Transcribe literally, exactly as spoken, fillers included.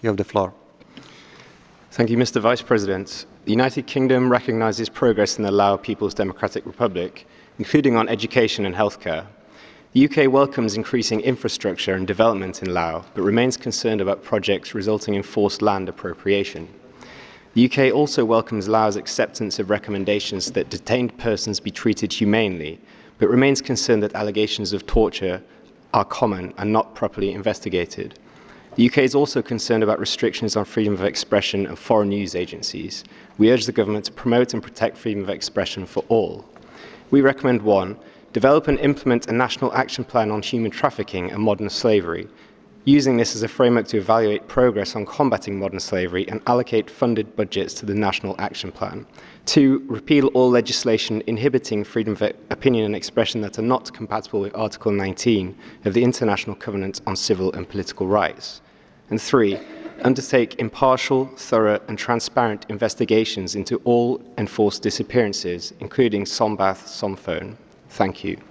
You have the floor. Thank you, Mister Vice President. The United Kingdom recognises progress in the Lao People's Democratic Republic, including on education and healthcare. The U K welcomes increasing infrastructure and development in Laos, but remains concerned about projects resulting in forced land appropriation. The U K also welcomes Laos' acceptance of recommendations that detained persons be treated humanely, but remains concerned that allegations of torture are common and not properly investigated. The U K is also concerned about restrictions on freedom of expression and foreign news agencies. We urge the government to promote and protect freedom of expression for all. We recommend one, develop and implement a national action plan on human trafficking and modern slavery, using this as a framework to evaluate progress on combating modern slavery and allocate funded budgets to the national action plan. Two, repeal all legislation inhibiting freedom of opinion and expression that are not compatible with Article nineteen of the International Covenant on Civil and Political Rights. And three, undertake impartial, thorough and transparent investigations into all enforced disappearances, including Sombath Somphone. Thank you.